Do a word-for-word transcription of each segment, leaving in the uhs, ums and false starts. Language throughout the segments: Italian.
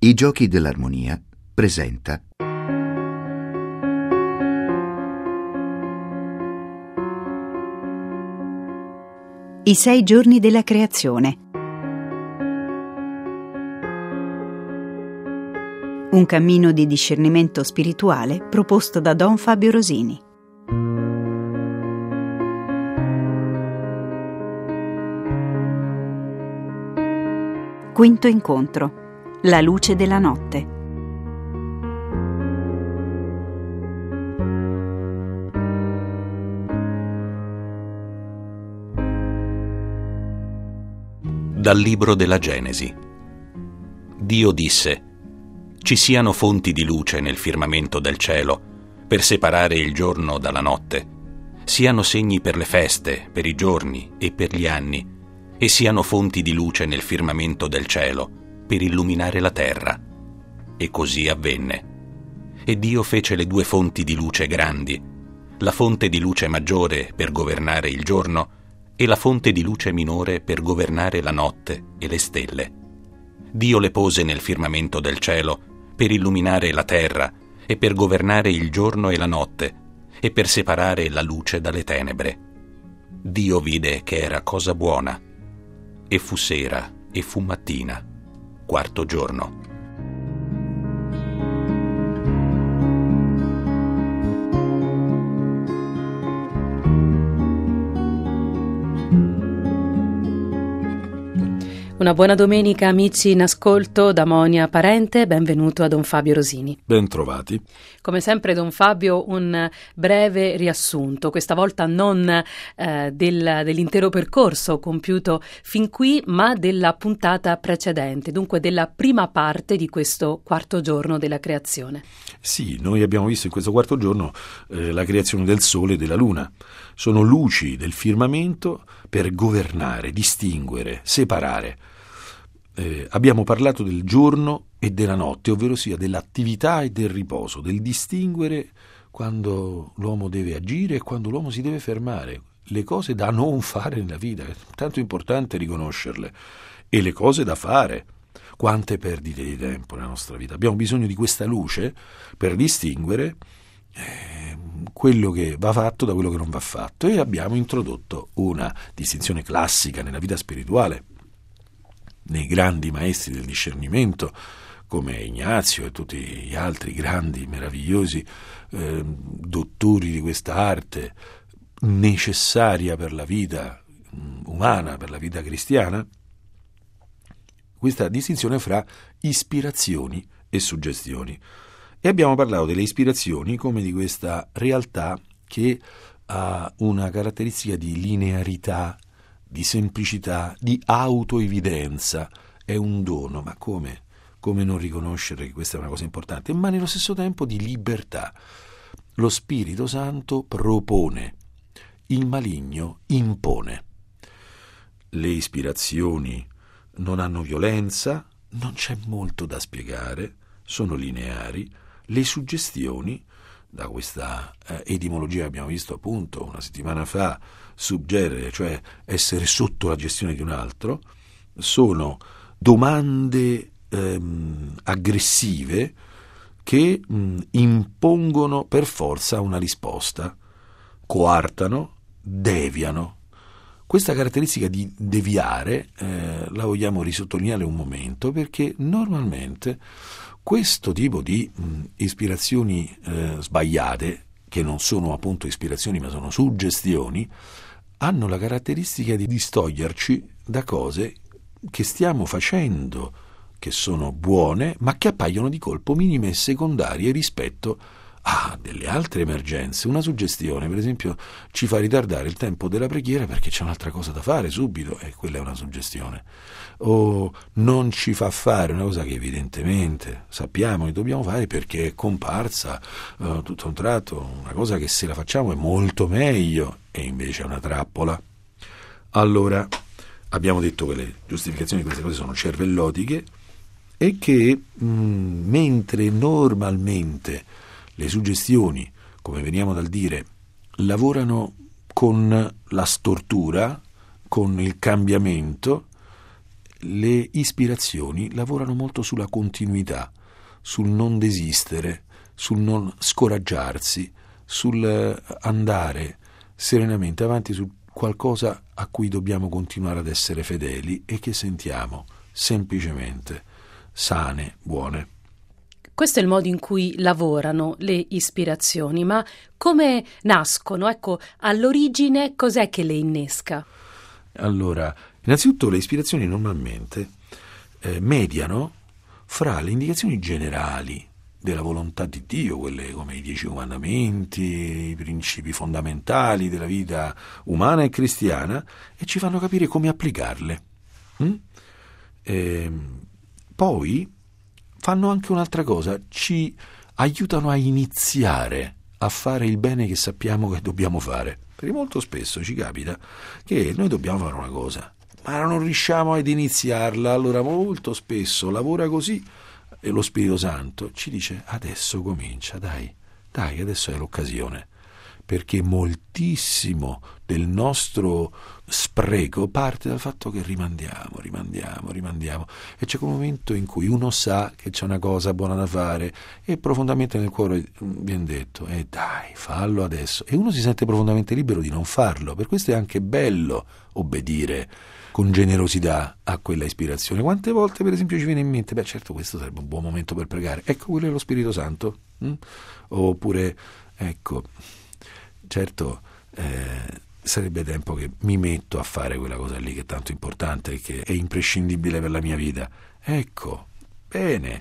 I Giochi dell'Armonia presenta I sei giorni della creazione. Un cammino di discernimento spirituale proposto da Don Fabio Rosini. Quinto incontro. La luce della notte. Dal libro della Genesi. Dio disse: ci siano fonti di luce nel firmamento del cielo, per separare il giorno dalla notte, siano segni per le feste, per i giorni e per gli anni, e siano fonti di luce nel firmamento del cielo, per illuminare la terra. E così avvenne. E Dio fece le due fonti di luce grandi, la fonte di luce maggiore per governare il giorno e la fonte di luce minore per governare la notte e le stelle. Dio le pose nel firmamento del cielo per illuminare la terra e per governare il giorno e la notte e per separare la luce dalle tenebre. Dio vide che era cosa buona. E fu sera e fu mattina, quarto giorno. Una buona domenica amici in ascolto da Monia Parente, benvenuto a Don Fabio Rosini. Ben trovati. Come sempre Don Fabio, un breve riassunto, questa volta non eh, del, dell'intero percorso compiuto fin qui, ma della puntata precedente, dunque della prima parte di questo quarto giorno della creazione. Sì, noi abbiamo visto in questo quarto giorno eh, la creazione del Sole e della Luna. Sono luci del firmamento per governare, distinguere, separare. Eh, abbiamo parlato del giorno e della notte, ovvero sia dell'attività e del riposo, del distinguere quando l'uomo deve agire e quando l'uomo si deve fermare, le cose da non fare nella vita, è tanto importante riconoscerle, e le cose da fare. Quante perdite di tempo nella nostra vita. Abbiamo bisogno di questa luce per distinguere eh, quello che va fatto da quello che non va fatto, e abbiamo introdotto una distinzione classica nella vita spirituale, nei grandi maestri del discernimento come Ignazio e tutti gli altri grandi, meravigliosi eh, dottori di questa arte necessaria per la vita umana, per la vita cristiana, questa distinzione fra ispirazioni e suggestioni. E abbiamo parlato delle ispirazioni come di questa realtà che ha una caratteristica di linearità, di semplicità, di autoevidenza. È un dono, ma come? Come non riconoscere che questa è una cosa importante? Ma nello stesso tempo di libertà. Lo Spirito Santo propone, il maligno impone. Le ispirazioni non hanno violenza, non c'è molto da spiegare, sono lineari. Le suggestioni, da questa eh, etimologia che abbiamo visto appunto una settimana fa, subgerere, cioè essere sotto la gestione di un altro, sono domande ehm, aggressive che mh, impongono per forza una risposta, coartano, deviano. Questa caratteristica di deviare eh, la vogliamo risottolineare un momento, perché normalmente questo tipo di mh, ispirazioni eh, sbagliate, che non sono appunto ispirazioni ma sono suggestioni, hanno la caratteristica di distoglierci da cose che stiamo facendo, che sono buone, ma che appaiono di colpo minime e secondarie rispetto a delle altre emergenze. Una suggestione, per esempio, ci fa ritardare il tempo della preghiera perché c'è un'altra cosa da fare subito, e quella è una suggestione. O non ci fa fare una cosa che evidentemente sappiamo che dobbiamo fare perché è comparsa uh, tutto a un tratto, una cosa che se la facciamo è molto meglio, e invece è una trappola. Allora, abbiamo detto che le giustificazioni di queste cose sono cervellotiche, e che mh, mentre normalmente le suggestioni, come veniamo dal dire, lavorano con la stortura, con il cambiamento, le ispirazioni lavorano molto sulla continuità, sul non desistere, sul non scoraggiarsi, sul andare serenamente avanti su qualcosa a cui dobbiamo continuare ad essere fedeli e che sentiamo semplicemente sane, buone. Questo è il modo in cui lavorano le ispirazioni, ma come nascono? Ecco, all'origine cos'è che le innesca? Allora, innanzitutto le ispirazioni normalmente eh, mediano fra le indicazioni generali della volontà di Dio, quelle come i Dieci Comandamenti, i principi fondamentali della vita umana e cristiana, e ci fanno capire come applicarle. Mm? E poi fanno anche un'altra cosa, ci aiutano a iniziare a fare il bene che sappiamo che dobbiamo fare. Perché molto spesso ci capita che noi dobbiamo fare una cosa, ma non riusciamo ad iniziarla, allora molto spesso lavora così e lo Spirito Santo ci dice adesso comincia, dai, dai, adesso è l'occasione, perché moltissimo del nostro spreco parte dal fatto che rimandiamo, rimandiamo, rimandiamo e c'è quel momento in cui uno sa che c'è una cosa buona da fare e profondamente nel cuore viene detto e eh dai, fallo adesso, e uno si sente profondamente libero di non farlo. Per questo è anche bello obbedire con generosità a quella ispirazione. Quante volte per esempio ci viene in mente, beh certo questo sarebbe un buon momento per pregare, ecco quello è lo Spirito Santo, hm? Oppure ecco certo eh, sarebbe tempo che mi metto a fare quella cosa lì che è tanto importante, che è imprescindibile per la mia vita. Ecco, bene.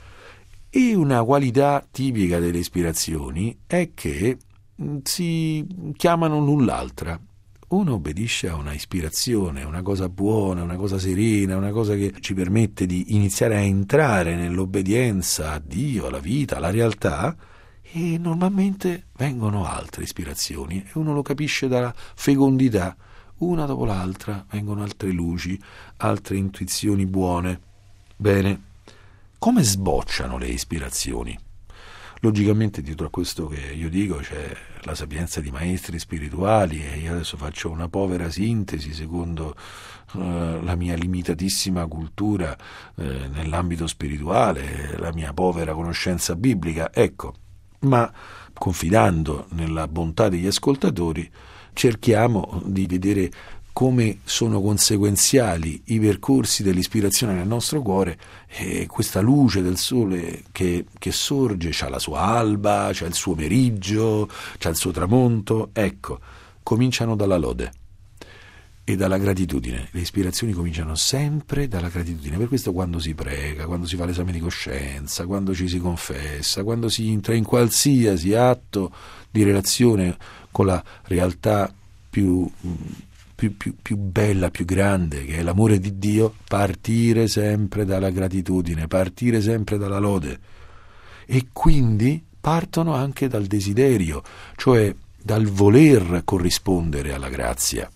E una qualità tipica delle ispirazioni è che si chiamano l'un l'altra. Uno obbedisce a una ispirazione, una cosa buona, una cosa serena, una cosa che ci permette di iniziare a entrare nell'obbedienza a Dio, alla vita, alla realtà, e normalmente vengono altre ispirazioni e uno lo capisce dalla fecondità, una dopo l'altra vengono altre luci, altre intuizioni buone. Bene, come sbocciano le ispirazioni? Logicamente dietro a questo che io dico c'è la sapienza di maestri spirituali e io adesso faccio una povera sintesi secondo uh, la mia limitatissima cultura uh, nell'ambito spirituale, la mia povera conoscenza biblica, ecco, ma confidando nella bontà degli ascoltatori cerchiamo di vedere come sono conseguenziali i percorsi dell'ispirazione nel nostro cuore, e questa luce del sole che, che sorge, c'ha la sua alba, c'ha il suo meriggio, c'ha il suo tramonto, ecco, cominciano dalla lode e dalla gratitudine. Le ispirazioni cominciano sempre dalla gratitudine, per questo quando si prega, quando si fa l'esame di coscienza, quando ci si confessa, quando si entra in qualsiasi atto di relazione con la realtà più Più, più, più bella, più grande, che è l'amore di Dio, partire sempre dalla gratitudine, partire sempre dalla lode. E quindi partono anche dal desiderio, cioè dal voler corrispondere alla grazia.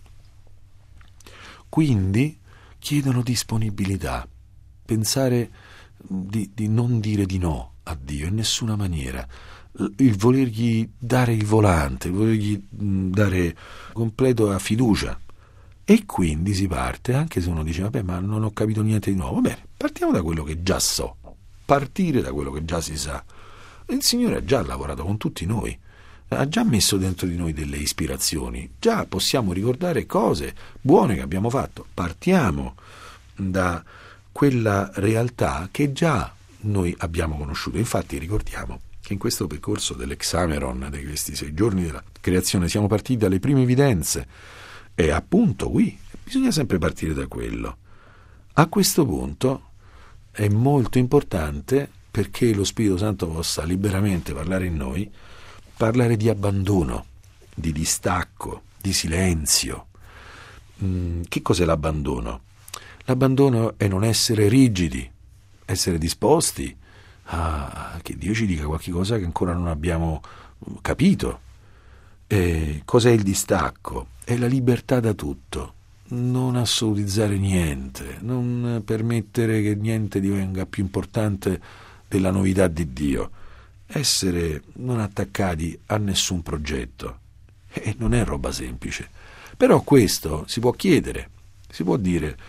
Quindi chiedono disponibilità, pensare di, di non dire di no a Dio in nessuna maniera, il volergli dare il volante, il volergli dare completa fiducia. E quindi si parte, anche se uno dice vabbè ma non ho capito niente di nuovo, bene, partiamo da quello che già so, partire da quello che già si sa. Il Signore ha già lavorato con tutti noi, ha già messo dentro di noi delle ispirazioni, già possiamo ricordare cose buone che abbiamo fatto. Partiamo da quella realtà che già noi abbiamo conosciuto. Infatti ricordiamo che in questo percorso dell'Hexameron, di questi sei giorni della creazione, siamo partiti dalle prime evidenze. E appunto qui bisogna sempre partire da quello. A questo punto è molto importante, perché lo Spirito Santo possa liberamente parlare in noi, parlare di abbandono, di distacco, di silenzio. Mm, che cos'è l'abbandono? L'abbandono è non essere rigidi, essere disposti a che Dio ci dica qualche cosa che ancora non abbiamo capito. Eh, cos'è il distacco? È la libertà da tutto, non assolutizzare niente, non permettere che niente divenga più importante della novità di Dio, essere non attaccati a nessun progetto. E non è roba semplice, però questo si può chiedere, si può dire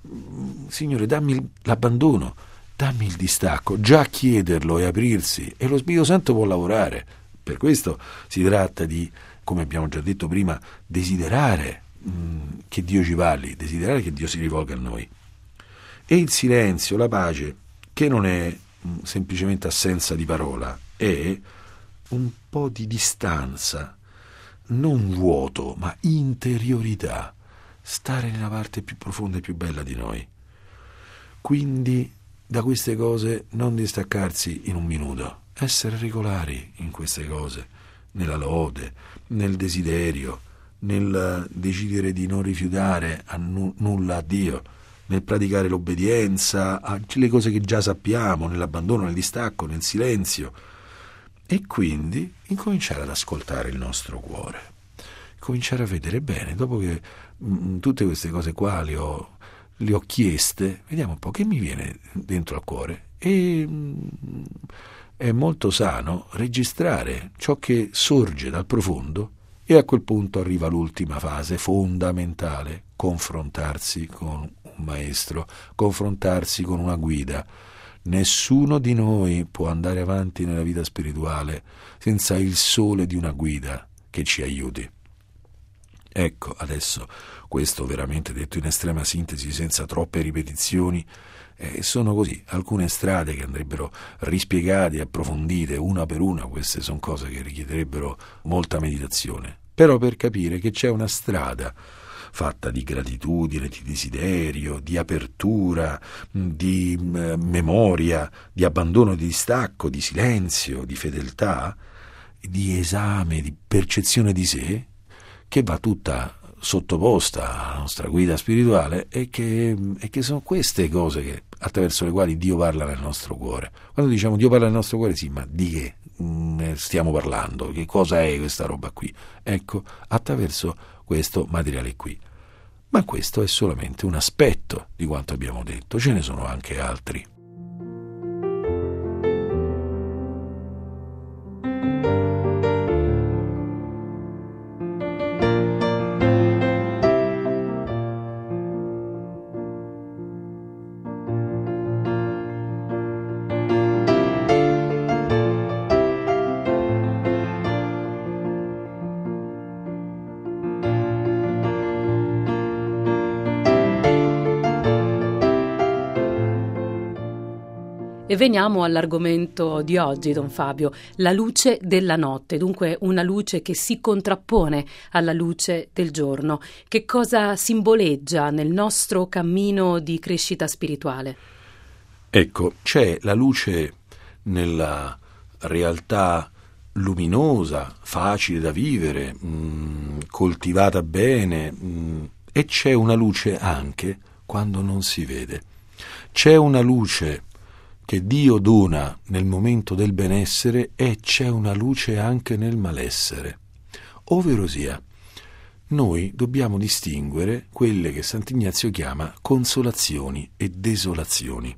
Signore, dammi l'abbandono, dammi il distacco. Già chiederlo e aprirsi, e lo Spirito Santo può lavorare. Per questo si tratta di, come abbiamo già detto prima, desiderare mh, che Dio ci parli, desiderare che Dio si rivolga a noi. E il silenzio, la pace, che non è mh, semplicemente assenza di parola, è un po' di distanza, non vuoto, ma interiorità, stare nella parte più profonda e più bella di noi. Quindi da queste cose non distaccarsi in un minuto, essere regolari in queste cose, nella lode, nel desiderio, nel decidere di non rifiutare a nu- nulla a Dio, nel praticare l'obbedienza alle cose che già sappiamo, nell'abbandono, nel distacco, nel silenzio, e quindi incominciare ad ascoltare il nostro cuore, cominciare a vedere bene, dopo che mh, tutte queste cose qua le ho le ho chieste, vediamo un po' che mi viene dentro al cuore, e mh, è molto sano registrare ciò che sorge dal profondo, e a quel punto arriva l'ultima fase fondamentale: confrontarsi con un maestro, confrontarsi con una guida. Nessuno di noi può andare avanti nella vita spirituale senza il sole di una guida che ci aiuti. Ecco, adesso, questo veramente detto in estrema sintesi, senza troppe ripetizioni, eh, sono così alcune strade che andrebbero rispiegate e approfondite una per una. Queste sono cose che richiederebbero molta meditazione, però per capire che c'è una strada fatta di gratitudine, di desiderio, di apertura, di eh, memoria, di abbandono, di distacco, di silenzio, di fedeltà, di esame, di percezione di sé, che va tutta sottoposta alla nostra guida spirituale, e che, e che sono queste cose che, attraverso le quali Dio parla nel nostro cuore. Quando diciamo Dio parla nel nostro cuore, sì, ma di che mh, stiamo parlando? Che cosa è questa roba qui? Ecco, attraverso questo materiale qui. Ma questo è solamente un aspetto di quanto abbiamo detto, ce ne sono anche altri. E veniamo all'argomento di oggi, Don Fabio, la luce della notte, dunque una luce che si contrappone alla luce del giorno. Che cosa simboleggia nel nostro cammino di crescita spirituale? Ecco, c'è la luce nella realtà luminosa, facile da vivere, mh, coltivata bene, mh, e c'è una luce anche quando non si vede. C'è una luce che Dio dona nel momento del benessere, e c'è una luce anche nel malessere. Ovvero sia, noi dobbiamo distinguere quelle che Sant'Ignazio chiama consolazioni e desolazioni.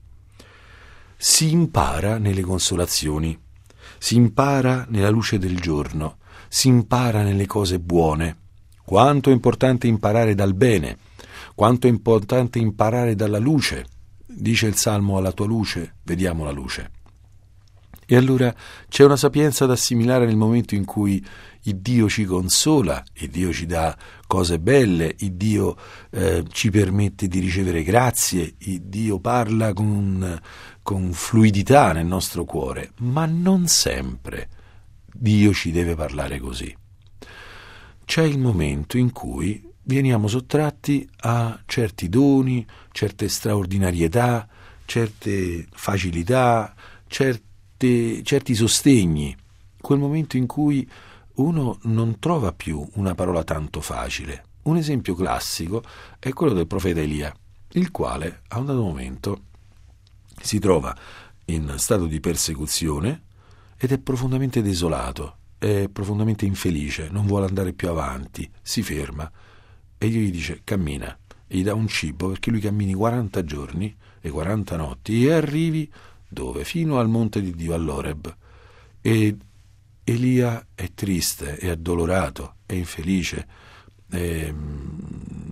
Si impara nelle consolazioni, si impara nella luce del giorno, si impara nelle cose buone. Quanto è importante imparare dal bene, quanto è importante imparare dalla luce. Dice il Salmo: alla tua luce vediamo la luce. E allora c'è una sapienza da assimilare nel momento in cui il Dio ci consola, il Dio ci dà cose belle, il Dio eh, ci permette di ricevere grazie, il Dio parla con, con fluidità nel nostro cuore, ma non sempre Dio ci deve parlare così. C'è il momento in cui veniamo sottratti a certi doni, certe straordinarietà, certe facilità, certe, certi sostegni, quel momento in cui uno non trova più una parola tanto facile. Un esempio classico è quello del profeta Elia, il quale a un dato momento si trova in stato di persecuzione ed è profondamente desolato, è profondamente infelice, non vuole andare più avanti, si ferma. E Dio gli dice: cammina, e gli dà un cibo perché lui cammini quaranta giorni e quaranta notti e arrivi dove? Fino al monte di Dio, all'Oreb. E Elia è triste, è addolorato, è infelice, è,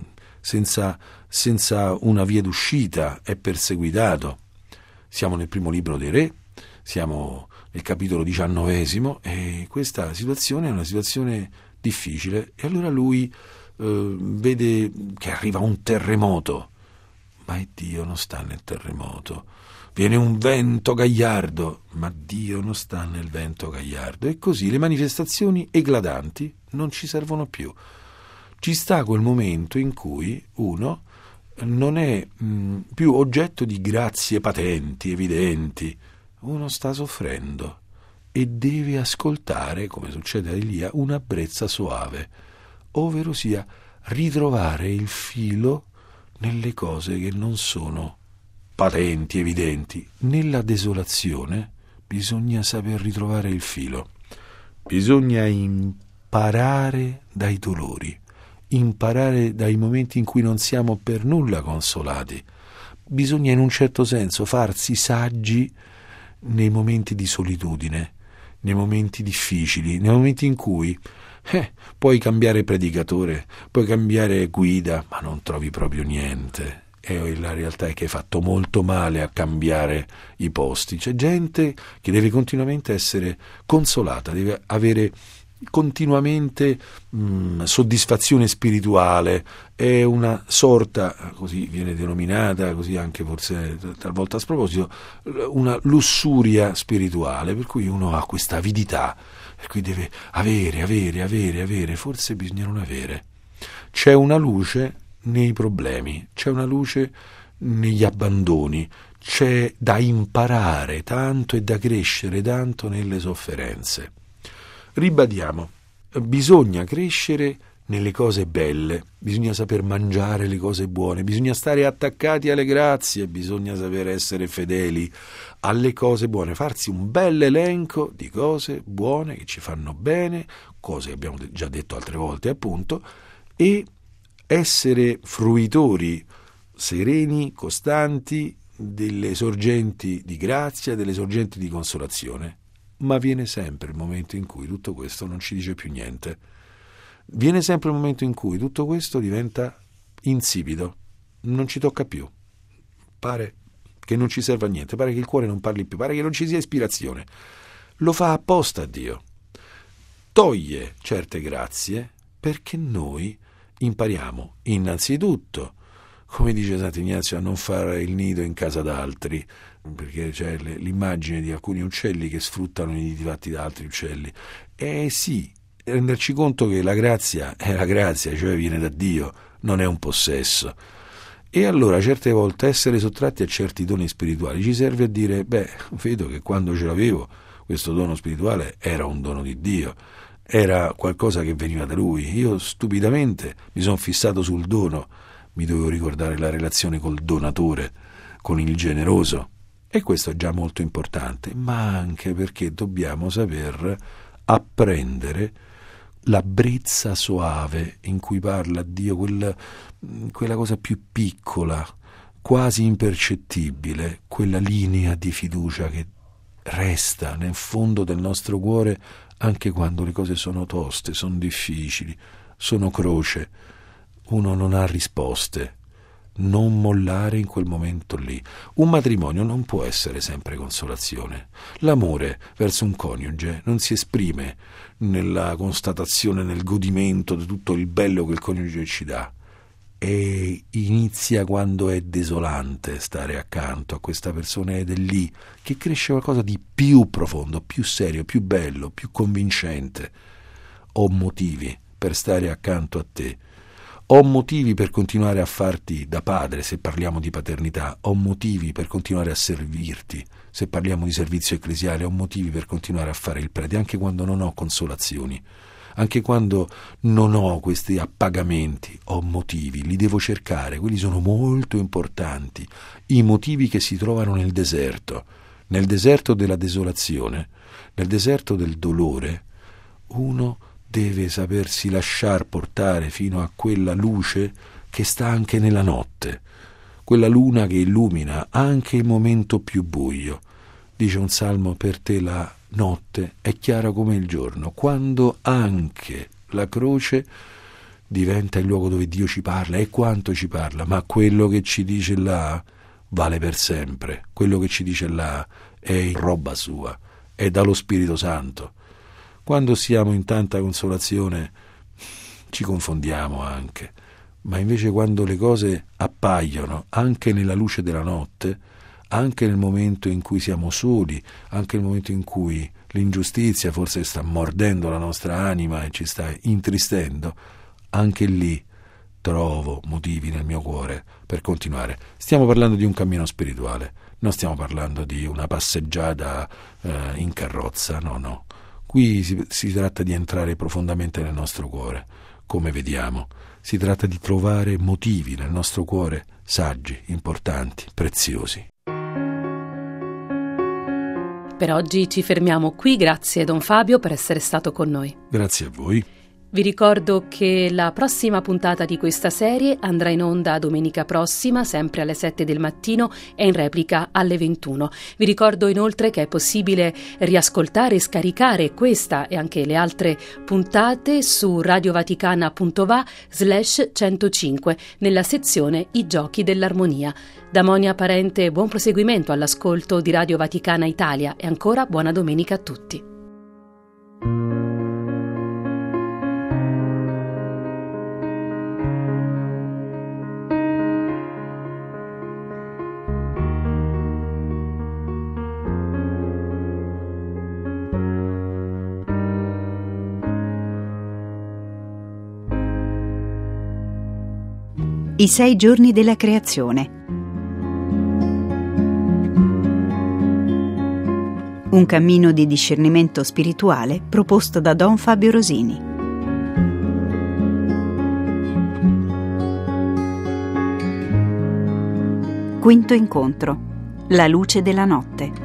senza, senza una via d'uscita, è perseguitato. Siamo nel primo libro dei Re, siamo nel capitolo diciannovesimo e questa situazione è una situazione difficile e allora lui eh, vede che arriva un terremoto, ma Dio non sta nel terremoto. Viene un vento gagliardo, ma Dio non sta nel vento gagliardo. E così le manifestazioni eclatanti non ci servono più. Ci sta quel momento in cui uno non è mh, più oggetto di grazie patenti, evidenti. Uno sta soffrendo e deve ascoltare, come succede a Elia, una brezza soave, ovvero sia ritrovare il filo nelle cose che non sono patenti, evidenti. Nella desolazione bisogna saper ritrovare il filo, bisogna imparare dai dolori, imparare dai momenti in cui non siamo per nulla consolati. Bisogna in un certo senso farsi saggi nei momenti di solitudine, nei momenti difficili, nei momenti in cui eh, puoi cambiare predicatore, puoi cambiare guida, ma non trovi proprio niente. E la realtà è che hai fatto molto male a cambiare i posti. C'è gente che deve continuamente essere consolata, deve avere continuamente mh, soddisfazione spirituale, è una sorta, così viene denominata, così anche forse talvolta a sproposito, una lussuria spirituale, per cui uno ha questa avidità, per cui deve avere, avere, avere, avere, forse bisogna non avere. C'è una luce nei problemi, c'è una luce negli abbandoni, c'è da imparare tanto e da crescere tanto nelle sofferenze. Ribadiamo, bisogna crescere nelle cose belle, bisogna saper mangiare le cose buone, bisogna stare attaccati alle grazie, bisogna saper essere fedeli alle cose buone, farsi un bel elenco di cose buone che ci fanno bene, cose che abbiamo già detto altre volte appunto, e essere fruitori sereni, costanti delle sorgenti di grazia, delle sorgenti di consolazione. Ma viene sempre il momento in cui tutto questo non ci dice più niente. Viene sempre il momento in cui tutto questo diventa insipido, non ci tocca più. Pare che non ci serva a niente, pare che il cuore non parli più, pare che non ci sia ispirazione. Lo fa apposta Dio. Toglie certe grazie perché noi impariamo innanzitutto, come dice Sant'Ignazio, a non fare il nido in casa d'altri, perché c'è l'immagine di alcuni uccelli che sfruttano i nidi fatti da altri uccelli. Eh sì, renderci conto che la grazia è la grazia, cioè viene da Dio, non è un possesso. E allora certe volte essere sottratti a certi doni spirituali ci serve a dire, beh, vedo che quando ce l'avevo questo dono spirituale era un dono di Dio, era qualcosa che veniva da Lui. Io stupidamente mi sono fissato sul dono, mi dovevo ricordare la relazione col donatore, con il generoso. E questo è già molto importante, ma anche perché dobbiamo saper apprendere la brezza soave in cui parla Dio, quella, quella cosa più piccola, quasi impercettibile, quella linea di fiducia che resta nel fondo del nostro cuore anche quando le cose sono toste, sono difficili, sono croce, uno non ha risposte. Non mollare in quel momento lì. Un matrimonio non può essere sempre consolazione. L'amore verso un coniuge non si esprime nella constatazione, nel godimento di tutto il bello che il coniuge ci dà, e inizia quando è desolante stare accanto a questa persona, ed è lì che cresce qualcosa di più profondo, più serio, più bello, più convincente. Ho motivi per stare accanto a te. Ho motivi per continuare a farti da padre, se parliamo di paternità. Ho motivi per continuare a servirti, se parliamo di servizio ecclesiale. Ho motivi per continuare a fare il prete, anche quando non ho consolazioni, anche quando non ho questi appagamenti. Ho motivi, li devo cercare, quelli sono molto importanti. I motivi che si trovano nel deserto, nel deserto della desolazione, nel deserto del dolore. Uno deve sapersi lasciar portare fino a quella luce che sta anche nella notte, quella luna che illumina anche il momento più buio. Dice un salmo: per te la notte è chiara come il giorno, quando anche la croce diventa il luogo dove Dio ci parla, e quanto ci parla, ma quello che ci dice là vale per sempre, quello che ci dice là è roba sua, è dallo Spirito Santo. Quando siamo in tanta consolazione ci confondiamo anche, ma invece quando le cose appaiono anche nella luce della notte, anche nel momento in cui siamo soli, anche nel momento in cui l'ingiustizia forse sta mordendo la nostra anima e ci sta intristendo, anche lì trovo motivi nel mio cuore per continuare. Stiamo parlando di un cammino spirituale, non stiamo parlando di una passeggiata eh, in carrozza, no, no. Qui si, si tratta di entrare profondamente nel nostro cuore, come vediamo. Si tratta di trovare motivi nel nostro cuore saggi, importanti, preziosi. Per oggi ci fermiamo qui, grazie Don Fabio per essere stato con noi. Grazie a voi. Vi ricordo che la prossima puntata di questa serie andrà in onda domenica prossima, sempre alle sette del mattino e in replica alle ventuno. Vi ricordo inoltre che è possibile riascoltare e scaricare questa e anche le altre puntate su radiovaticana punto va slash centocinque nella sezione I giochi dell'armonia. Da Monia Parente, buon proseguimento all'ascolto di Radio Vaticana Italia e ancora buona domenica a tutti. I sei giorni della creazione. Un cammino di discernimento spirituale proposto da Don Fabio Rosini. Quinto incontro. La luce della notte.